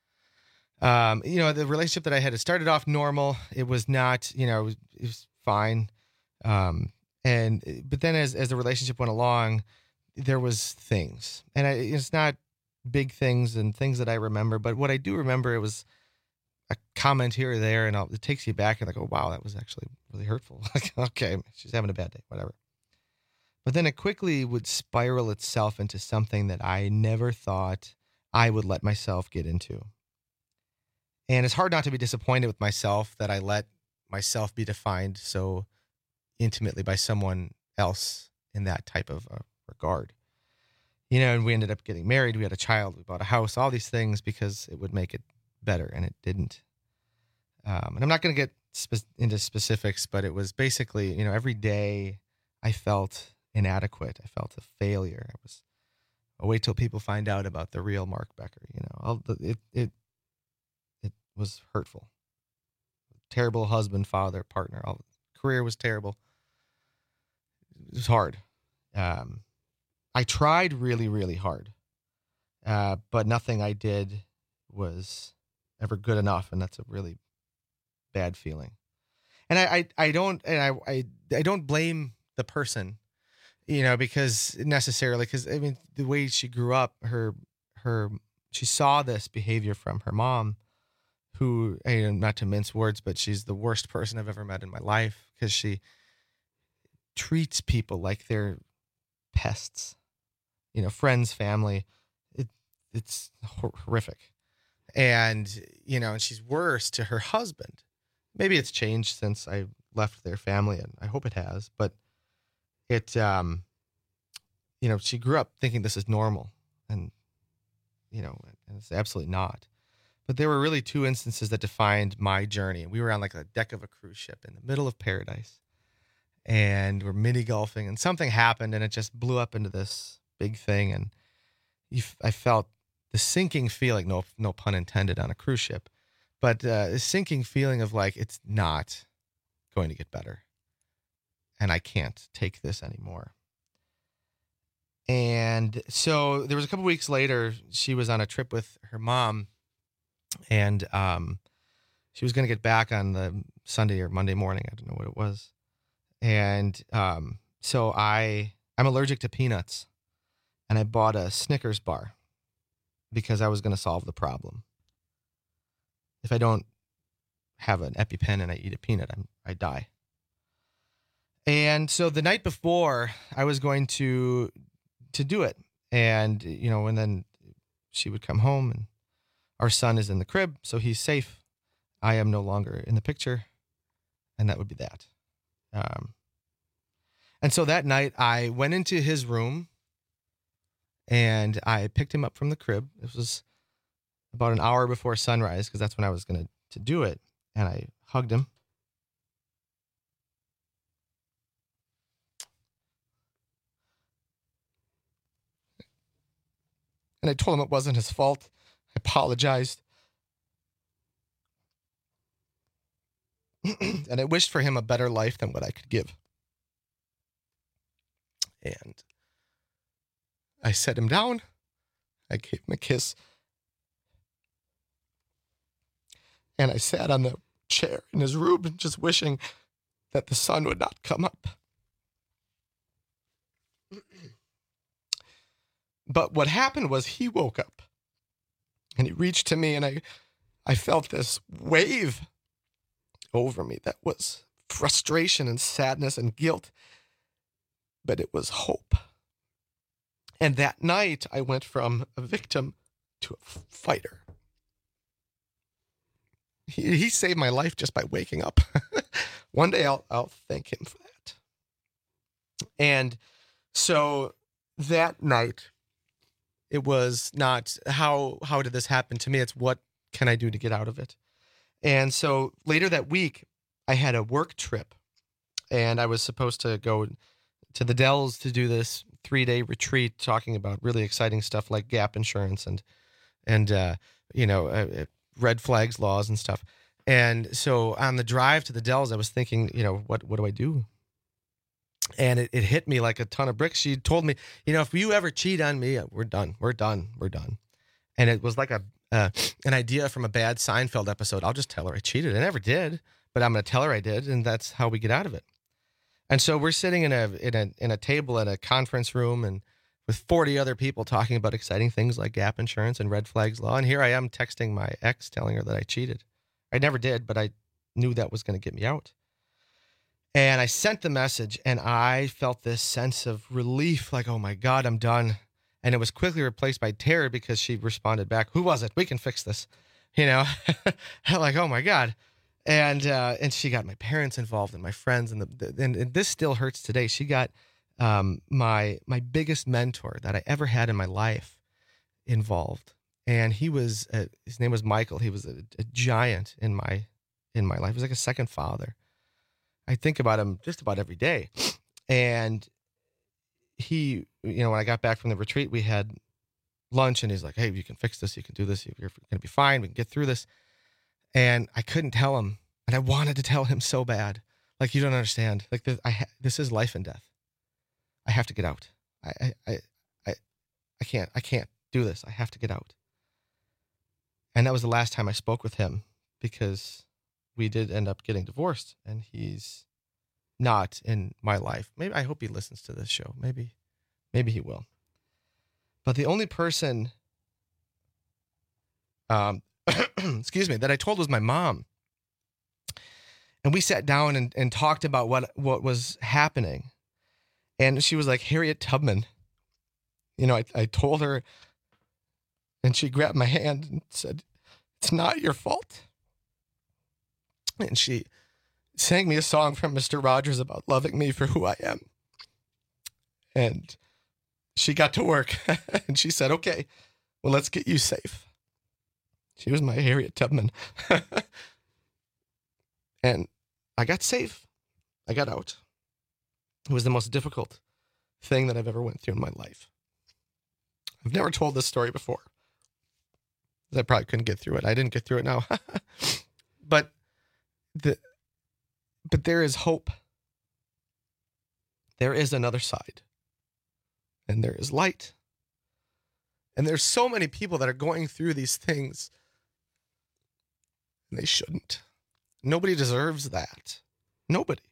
Um, you know, the relationship that I had, it started off normal. It was not, you know, it was, it was fine. Um, and, but then as, as the relationship went along, there was things, and I, it's not big things and things that I remember, but what I do remember, it was a comment here or there, and I'll, it takes you back and like, oh, wow, that was actually really hurtful. Like, okay, she's having a bad day, whatever. But then it quickly would spiral itself into something that I never thought I would let myself get into. And it's hard not to be disappointed with myself that I let myself be defined so intimately by someone else in that type of uh, regard. You know, and we ended up getting married. We had a child. We bought a house, all these things because it would make it better, and it didn't. Um, and I'm not going to get spe- into specifics, but it was basically, you know, every day I felt inadequate. I felt a failure. I was, I'll wait till people find out about the real Mark Becker. You know, I'll, it it it was hurtful. Terrible husband, father, partner. All career was terrible. It was hard. Um, I tried really, really hard, uh, but nothing I did was ever good enough, and that's a really bad feeling. And I, I, I don't, and I, I, I don't blame the person. You know, because necessarily, because I mean, the way she grew up, her, her, she saw this behavior from her mom, who, you know, not to mince words, but she's the worst person I've ever met in my life because she treats people like they're pests, you know, friends, family. It, it's horrific. And, you know, and she's worse to her husband. Maybe it's changed since I left their family, and I hope it has, but It, um, you know, she grew up thinking this is normal, and, you know, and it's absolutely not. But there were really two instances that defined my journey. We were on like a deck of a cruise ship in the middle of paradise, and we're mini golfing, and something happened, and it just blew up into this big thing. And you, I felt the sinking feeling, no, no pun intended, on a cruise ship, but uh, the sinking feeling of like, it's not going to get better. And I can't take this anymore. And so there was a couple weeks later, she was on a trip with her mom, and um, she was going to get back on the Sunday or Monday morning. I don't know what it was. And um, so I, I'm allergic to peanuts, and I bought a Snickers bar because I was going to solve the problem. If I don't have an EpiPen and I eat a peanut, I'm, I die. And so the night before, I was going to to do it. And, you know, and then she would come home, and our son is in the crib, so he's safe. I am no longer in the picture, and that would be that. Um, and so that night, I went into his room, and I picked him up from the crib. It was about an hour before sunrise, because that's when I was going to to do it. And I hugged him. And I told him it wasn't his fault. I apologized. And I wished for him a better life than what I could give. And I set him down. I gave him a kiss. And I sat on the chair in his room just wishing that the sun would not come up. But what happened was he woke up and he reached to me, and I, I felt this wave over me that was frustration and sadness and guilt, but it was hope. And that night I went from a victim to a fighter. He, he saved my life just by waking up. One day I'll, I'll thank him for that. And so that night, it was not how how did this happen to me? It's what can I do to get out of it? And so later that week, I had a work trip, and I was supposed to go to the Dells to do this three-day retreat talking about really exciting stuff like gap insurance and and uh, you know uh, red flags laws and stuff. And so on the drive to the Dells, I was thinking, you know, what what do I do? And it, it hit me like a ton of bricks. She told me, you know, if you ever cheat on me, we're done. We're done. We're done. And it was like a uh, an idea from a bad Seinfeld episode. I'll just tell her I cheated. I never did, but I'm going to tell her I did, and that's how we get out of it. And so we're sitting in a in a in a table at a conference room, and with forty other people talking about exciting things like gap insurance and red flags law. And here I am texting my ex, telling her that I cheated. I never did, but I knew that was going to get me out. And I sent the message, and I felt this sense of relief, like, oh my God, I'm done. And it was quickly replaced by terror because she responded back, who was it? We can fix this. You know, like, oh my God. And uh, and she got my parents involved and my friends. And, the, the, and, and this still hurts today. She got um, my my biggest mentor that I ever had in my life involved. And he was, uh, his name was Michael. He was a, a giant in my in my life. He was like a second father. I think about him just about every day. And he, you know, when I got back from the retreat, we had lunch, and he's like, hey, you can fix this. You can do this. You're going to be fine. We can get through this. And I couldn't tell him. And I wanted to tell him so bad. Like, you don't understand. Like, this, I ha- this is life and death. I have to get out. I, I, I, I can't, I can't do this. I have to get out. And that was the last time I spoke with him, because we did end up getting divorced, and he's not in my life. Maybe, I hope he listens to this show. Maybe, maybe he will. But the only person, um, excuse me, that I told was my mom. And we sat down and, and talked about what, what was happening. And she was like, Harriet Tubman. You know, I, I told her, and she grabbed my hand and said, it's not your fault. And she sang me a song from Mister Rogers about loving me for who I am. And she got to work, and she said, okay, well, let's get you safe. She was my Harriet Tubman. And I got safe. I got out. It was the most difficult thing that I've ever went through in my life. I've never told this story before. I probably couldn't get through it. I didn't get through it now. But the but there is hope. There is another side. And there is light. And there's so many people that are going through these things, and they shouldn't. Nobody deserves that. Nobody.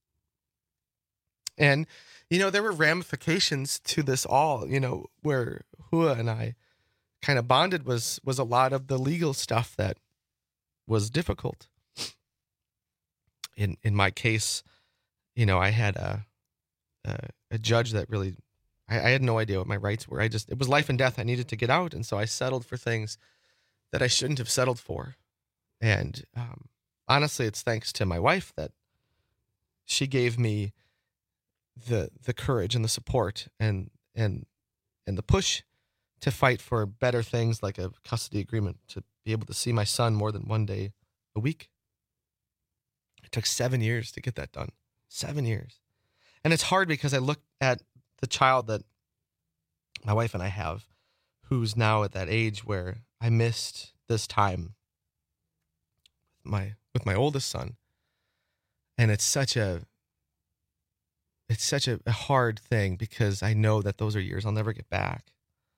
And, you know, there were ramifications to this all, you know, where Hua and I kind of bonded was was a lot of the legal stuff that was difficult. In in my case, you know, I had a a, a judge that really, I, I had no idea what my rights were. I just, it was life and death. I needed to get out, and so I settled for things that I shouldn't have settled for. And um, honestly, it's thanks to my wife that she gave me the the courage and the support and and and the push to fight for better things like a custody agreement, to be able to see my son more than one day a week. It took seven years to get that done. Seven years. And it's hard because I look at the child that my wife and I have, who's now at that age where I missed this time with my, with my oldest son. And it's such a, it's such a hard thing because I know that those are years I'll never get back.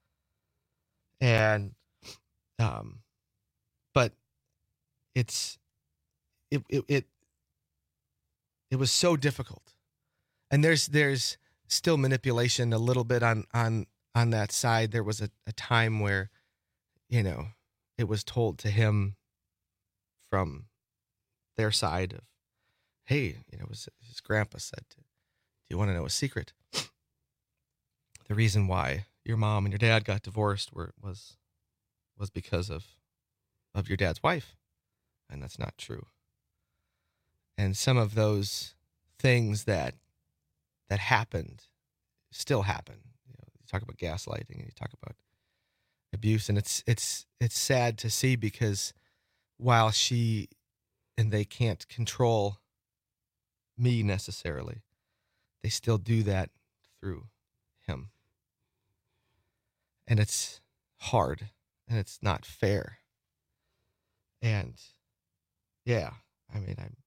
And, um, but it's, it, it, it, it was so difficult. And there's, there's still manipulation a little bit on, on, on that side, there was a, a time where, you know, it was told to him from their side of, hey, you know, his, his grandpa said, do you want to know a secret? The reason why your mom and your dad got divorced were, was was because of of your dad's wife. And that's not true. And some of those things that that happened still happen. You know, you talk about gaslighting and you talk about abuse, and it's it's it's sad to see, because while she and they can't control me necessarily, they still do that through him. And it's hard, and it's not fair. And yeah, I mean, I'm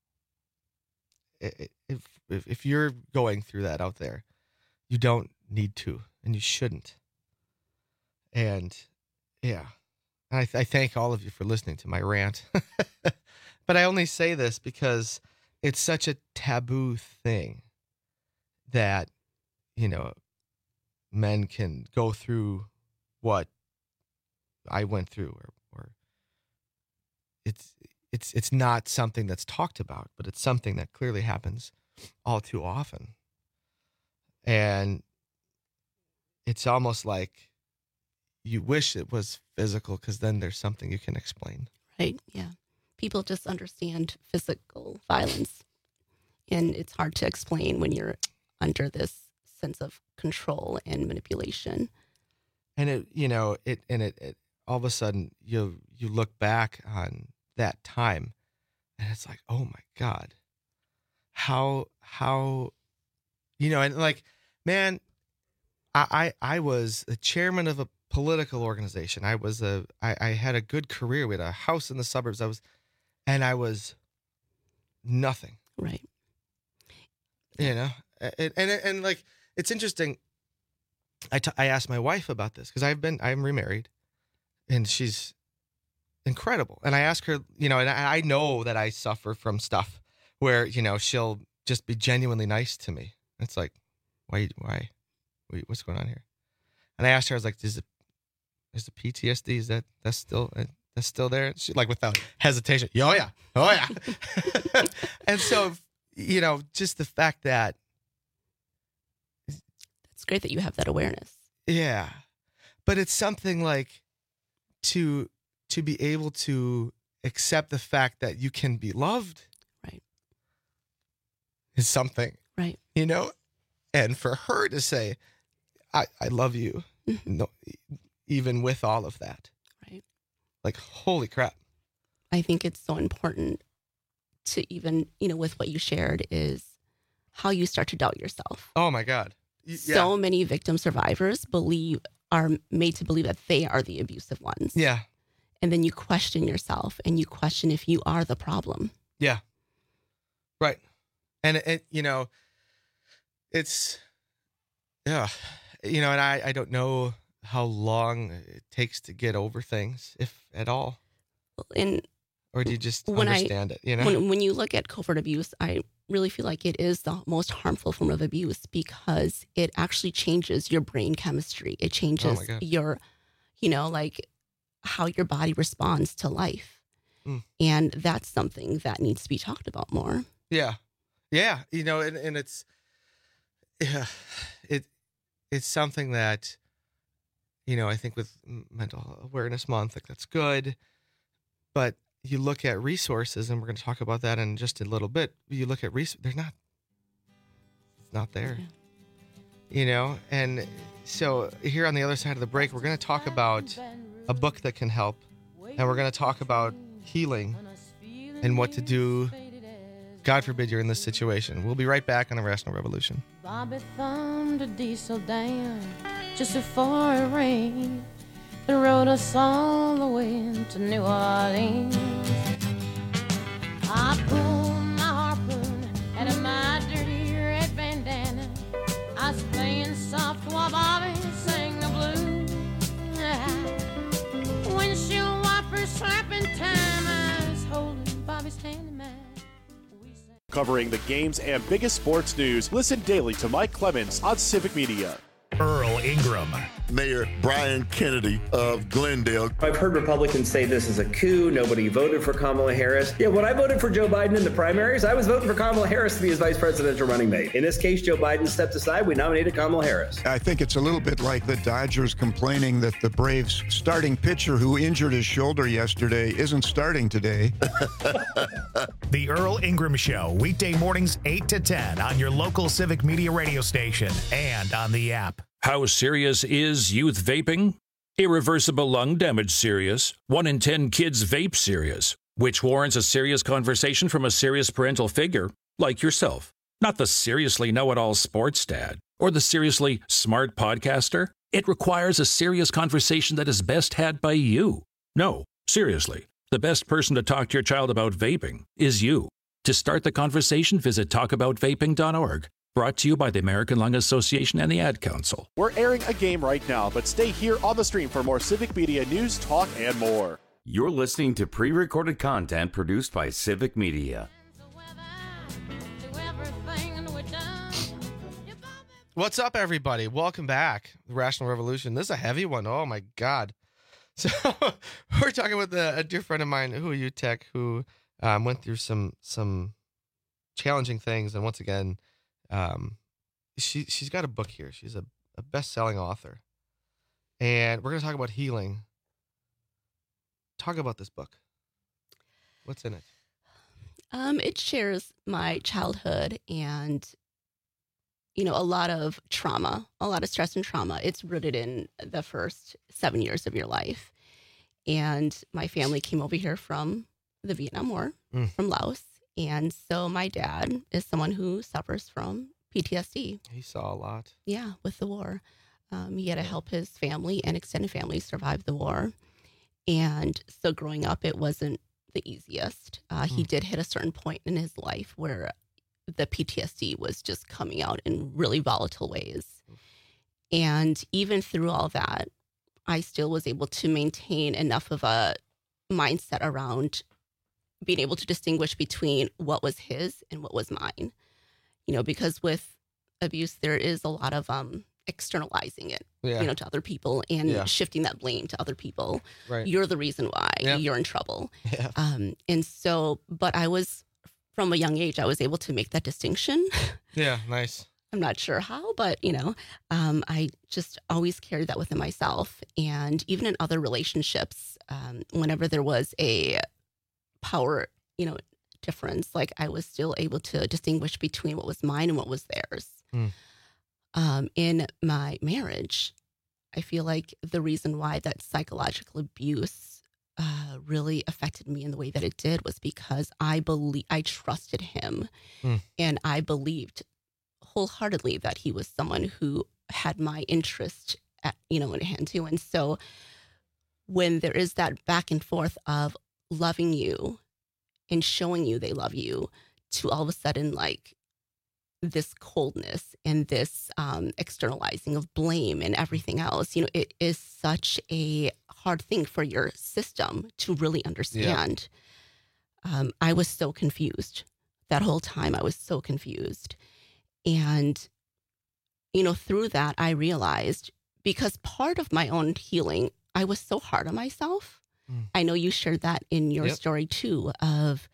if if if you're going through that out there, you don't need to, and you shouldn't. And yeah, and I, th- I thank all of you for listening to my rant. But I only say this because it's such a taboo thing that, you know, men can go through what I went through, or, or it's it's it's not something that's talked about, but it's something that clearly happens all too often. And it's almost like you wish it was physical, because then there's something you can explain. Right, yeah. People just understand physical violence, and it's hard to explain when you're under this sense of control and manipulation. And it, you know, it, and it, it all of a sudden you you look back on that time, and it's like, oh my God, how how, you know, and like, man, I I, I was the chairman of a political organization. I was a I, I had a good career. We had a house in the suburbs. I was, and I was nothing. Right. You know, and and, and like, it's interesting. I, t- I asked my wife about this, because I've been, I'm remarried, and she's incredible. And I asked her, you know, and I, I know that I suffer from stuff where, you know, she'll just be genuinely nice to me. It's like, why, why, wait, what's going on here? And I asked her, I was like, is it, is the P T S D, is that, that's still, uh, that's still there? And she, like, without hesitation, oh yeah, oh yeah. And so, you know, just the fact that, it's great that you have that awareness. Yeah. But it's something like to to be able to accept the fact that you can be loved. Right. Is something. Right. You know? And for her to say, I, I love you, Mm-hmm. no, even with all of that. Right. Like, holy crap. I think it's so important to even, you know, with what you shared, is how you start to doubt yourself. Oh my God. Y- So yeah. many victim survivors believe are made to believe that they are the abusive ones. Yeah. And then you question yourself, and you question if you are the problem. Yeah. Right. And it, you know, it's, yeah, you know, and I, I don't know how long it takes to get over things, if at all. And or do you just when understand I, it? You know, when, when you look at covert abuse, I really feel like it is the most harmful form of abuse, because it actually changes your brain chemistry. It changes Oh my God. your, you know, like how your body responds to life. Mm. And that's something that needs to be talked about more. Yeah. Yeah. You know, and, and it's, yeah, it, it's something that, you know, I think with Mental Awareness Month, like, that's good. But you look at resources, and we're going to talk about that in just a little bit. You look at resources, they're not, it's not there, you know? And so here on the other side of the break, we're going to talk about a book that can help. And we're going to talk about healing and what to do. God forbid you're in this situation. We'll be right back on Irrational Revolution. Bobby thumbed a diesel down just before it rained and rode us all the way to New Orleans. I pulled my harpoon out of my dirty red bandana. I was playing soft while Bobby sang the blues. Windshield wipers slapping time. I was holding Bobby's hand in mine. Covering the games and biggest sports news, listen daily to Mike Clemens on Civic Media. Earl Earl Ingram. Mayor Brian Kennedy of Glendale. I've heard Republicans say this is a coup. Nobody voted for Kamala Harris. Yeah, when I voted for Joe Biden in the primaries, I was voting for Kamala Harris to be his vice presidential running mate. In this case, Joe Biden stepped aside. We nominated Kamala Harris. I think it's a little bit like the Dodgers complaining that the Braves starting pitcher who injured his shoulder yesterday isn't starting today. The Earl Ingram Show, weekday mornings eight to ten on your local Civic Media radio station and on the app. How serious is youth vaping? Irreversible lung damage serious. One in ten kids vape serious, which warrants a serious conversation from a serious parental figure like yourself. Not the seriously know-it-all sports dad or the seriously smart podcaster. It requires a serious conversation that is best had by you. No, seriously, the best person to talk to your child about vaping is you. To start the conversation, visit talk about vaping dot org. Brought to you by the American Lung Association and the Ad Council. We're airing a game right now, but stay here on the stream for more Civic Media news, talk, and more. You're listening to pre-recorded content produced by Civic Media. What's up, everybody? Welcome back. The Rational Revolution. This is a heavy one. Oh, my God. So we're talking with a, a dear friend of mine, who you tech, who um, went through some some challenging things. And once again, um, she, she's got a book here. She's a, a best-selling author. And we're going to talk about healing. Talk about this book. What's in it? Um, it shares my childhood and, you know, a lot of trauma, a lot of stress and trauma. It's rooted in the first seven years of your life. And my family came over here from the Vietnam War, mm. from Laos. And so my dad is someone who suffers from P T S D. He saw a lot. Yeah, with the war. Um, he had to help his family and extended family survive the war. And so growing up, it wasn't the easiest. Uh, mm. He did hit a certain point in his life where the P T S D was just coming out in really volatile ways. And even through all that, I still was able to maintain enough of a mindset around being able to distinguish between what was his and what was mine. You know, because with abuse, there is a lot of um, externalizing it, yeah. you know, to other people and yeah. shifting that blame to other people. Right. You're the reason why yeah. you're in trouble. Yeah. Um, and so, but I was, from a young age, I was able to make that distinction. Yeah, nice. I'm not sure how, but, you know, um, I just always carried that within myself. And even in other relationships, um, whenever there was a power, you know, difference, like I was still able to distinguish between what was mine and what was theirs. Mm. Um, in my marriage, I feel like the reason why that psychological abuse uh, really affected me in the way that it did was because I believe I trusted him, mm. and I believed wholeheartedly that he was someone who had my interest, at, you know, in hand too. And so, when there is that back and forth of loving you and showing you they love you, to all of a sudden like this coldness and this um, externalizing of blame and everything else, you know, it is such a hard thing for your system to really understand. Yeah. Um, I was so confused that whole time. I was so confused. And, you know, through that, I realized, because part of my own healing, I was so hard on myself. Mm. I know you shared that in your yep. story too, of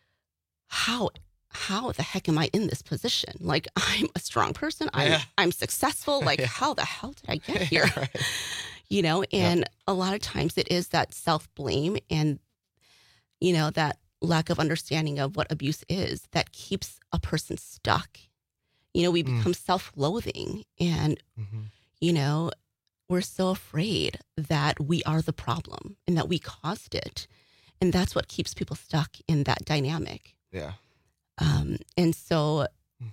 how how the heck am I in this position? Like, I'm a strong person. I'm, yeah. I'm successful. Like, yeah. how the hell did I get here? Yeah, right. You know, and yep. a lot of times it is that self-blame and, you know, that lack of understanding of what abuse is that keeps a person stuck. You know, we Mm. become self-loathing and, Mm-hmm. you know, we're so afraid that we are the problem and that we caused it. And that's what keeps people stuck in that dynamic. Yeah. Um, and so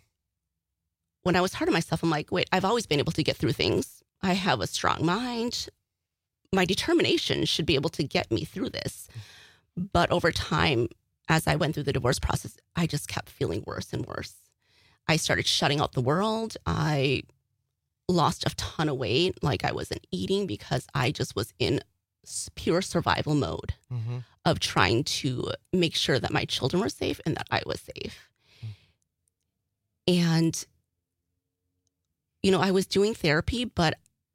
when I was hard on myself, I'm like, wait, I've always been able to get through things. I have a strong mind. My determination should be able to get me through this. But over time, as I went through the divorce process, I just kept feeling worse and worse. I started shutting out the world. I lost a ton of weight, like I wasn't eating, because I just was in pure survival mode Mm-hmm. of trying to make sure that my children were safe and that I was safe. And, you know, I was doing therapy, but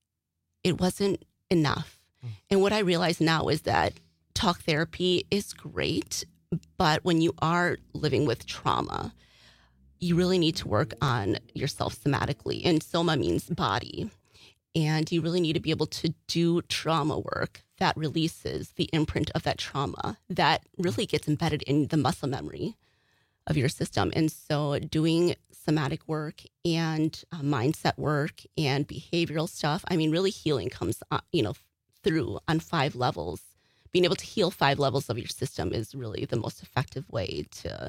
it wasn't enough. Mm. And what I realize now is that talk therapy is great, but when you are living with trauma, you really need to work on yourself somatically. And soma means body. And you really need to be able to do trauma work that releases the imprint of that trauma that really gets embedded in the muscle memory of your system. And so doing somatic work and uh, mindset work and behavioral stuff, I mean, really healing comes, uh, you know, through on five levels. Being able to heal five levels of your system is really the most effective way to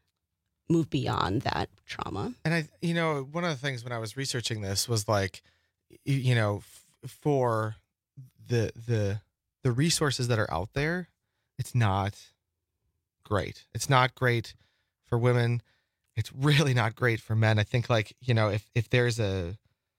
move beyond that trauma. And I, you know, one of the things when I was researching this was like, you know, f- for the the the resources that are out there, it's not great. It's not great for women. It's really not great for men. I think, like, you know, if if there's a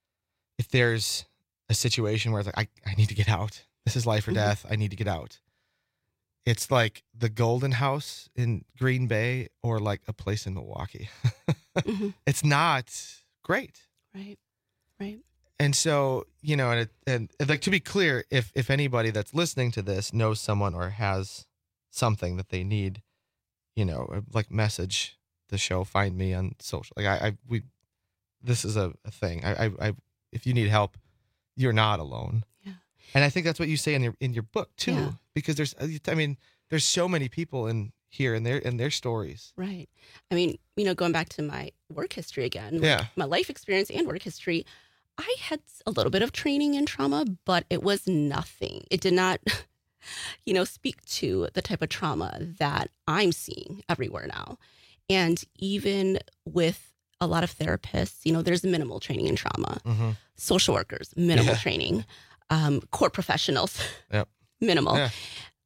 if there's a situation where it's like, I, I need to get out. This is life or death. I need to get out. It's like the Golden House in Green Bay or like a place in Milwaukee. mm-hmm. It's not great. Right. Right. And so, you know, and, it, and like, to be clear, if if anybody that's listening to this knows someone or has something that they need, you know, like, message the show, find me on social. Like I, I we, this is a, a thing. I, I, I, if you need help, you're not alone. Yeah. And I think that's what you say in your in your book too, Yeah. because there's, I mean, there's so many people in here and their and their stories. Right. I mean, you know, going back to my work history again, yeah, my life experience and work history. I had a little bit of training in trauma, but it was nothing. It did not, you know, speak to the type of trauma that I'm seeing everywhere now. And even with a lot of therapists, you know, there's minimal training in trauma. Mm-hmm. Social workers, minimal yeah. training. Um, court professionals, yep. minimal. Yeah.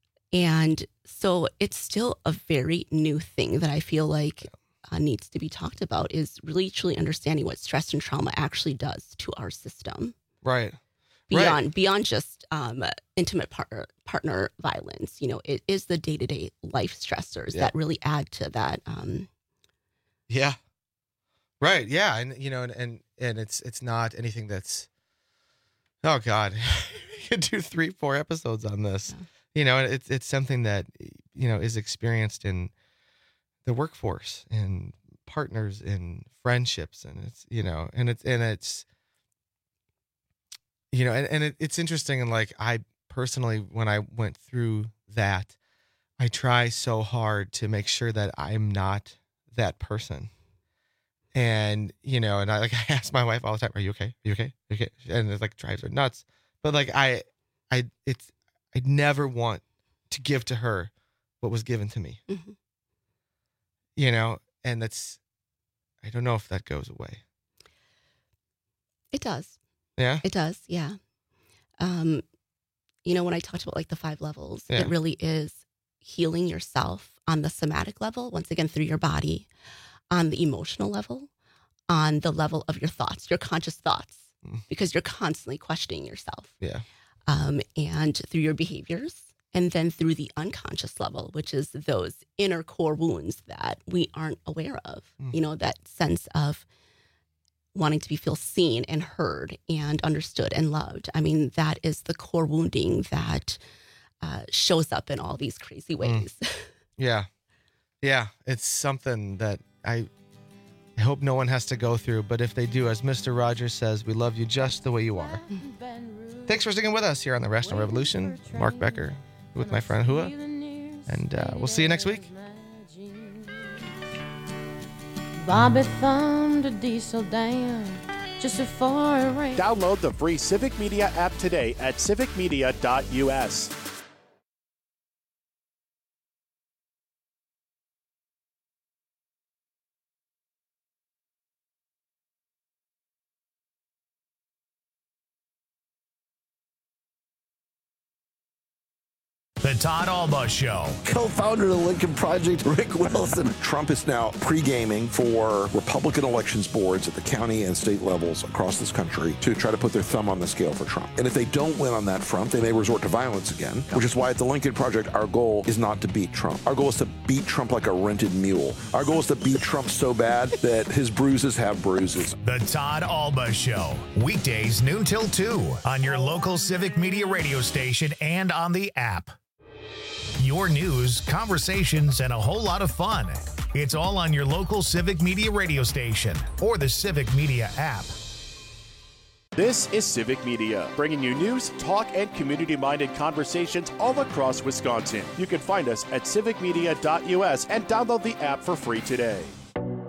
And so it's still a very new thing that I feel like Uh, needs to be talked about, is really truly understanding what stress and trauma actually does to our system. Right. Beyond right. beyond just um, intimate partner partner violence, you know, it is the day to day life stressors yeah. that really add to that. Um, yeah. Right. Yeah. And you know, and and, and it's it's not anything that's. Oh God, you could do three, four episodes on this. Yeah. You know, it's it's something that, you know, is experienced in the workforce and partners and friendships, and it's, you know, and it's, and it's, you know, and, and it, it's interesting. And like, I personally, when I went through that, I try so hard to make sure that I'm not that person. And, you know, and I like, I ask my wife all the time, are you okay? Are you okay? Are you okay? And it like drives her nuts. But like, I, I, it's, I never want to give to her what was given to me. Mm-hmm. You know, and that's, I don't know if that goes away. It does. Yeah? It does, yeah. Um, you know, when I talked about like the five levels, yeah. it really is healing yourself on the somatic level, once again, through your body, on the emotional level, on the level of your thoughts, your conscious thoughts, mm. because you're constantly questioning yourself. Yeah. Um, and through your behaviors. And then through the unconscious level, which is those inner core wounds that we aren't aware of, mm. you know, that sense of wanting to be feel seen and heard and understood and loved. I mean, that is the core wounding that uh, shows up in all these crazy ways. Mm. Yeah. Yeah. It's something that I, I hope no one has to go through. But if they do, as Mister Rogers says, we love you just the way you are. Mm. Thanks for sticking with us here on the Rational Revolution. Mark Becker with my friend Hua, and uh, we'll see you next week. Bobby thumbed a diesel down just before it rained. Download the free Civic Media app today at civic media dot u s. The Todd Alba Show. Co-founder of the Lincoln Project, Rick Wilson. Trump is now pre-gaming for Republican elections boards at the county and state levels across this country to try to put their thumb on the scale for Trump. And if they don't win on that front, they may resort to violence again, which is why at the Lincoln Project, our goal is not to beat Trump. Our goal is to beat Trump like a rented mule. Our goal is to beat Trump so bad that his bruises have bruises. The Todd Alba Show. Weekdays noon till two on your local Civic Media radio station and on the app. Your news, conversations, and a whole lot of fun. It's all on your local Civic Media radio station or the Civic Media app. This is Civic Media, bringing you news, talk, and community-minded conversations all across Wisconsin. You can find us at civic media dot U S and download the app for free today.